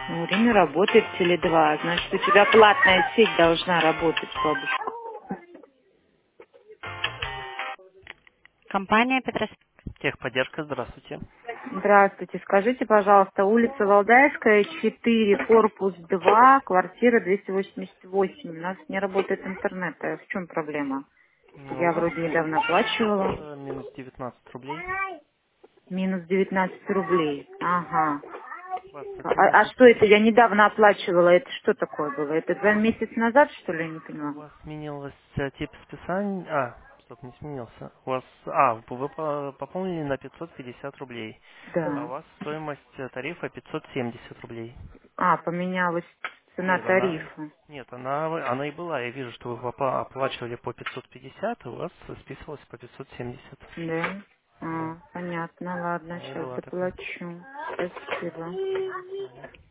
Время работает Теле2. Значит, у тебя платная сеть должна работать, бабушка. Компания Петрос... Техподдержка, здравствуйте. Здравствуйте. Скажите, пожалуйста, улица Валдаевская, 4, корпус 2, квартира 288. У нас не работает интернет. А в чем проблема? Ну, Я у вас вроде недавно оплачивала. минус 19 рублей. Минус 19 рублей. Ага. У вас А сотрудничает... что это? Я недавно оплачивала. Это что такое было? Это У 2 месяца назад, что ли? Я не у поняла. вас сменилось тип списания... стоп, не сменился. У вас... вы пополнили на 550 рублей. А у Да. вас стоимость тарифа 570 рублей. Поменялась цена Нет, тарифа. она и была. Я вижу, что вы оплачивали по 550, у вас списывалось по 570. Да? Да, Понятно. Ладно, она и сейчас была такой. заплачу. Спасибо. До свидания.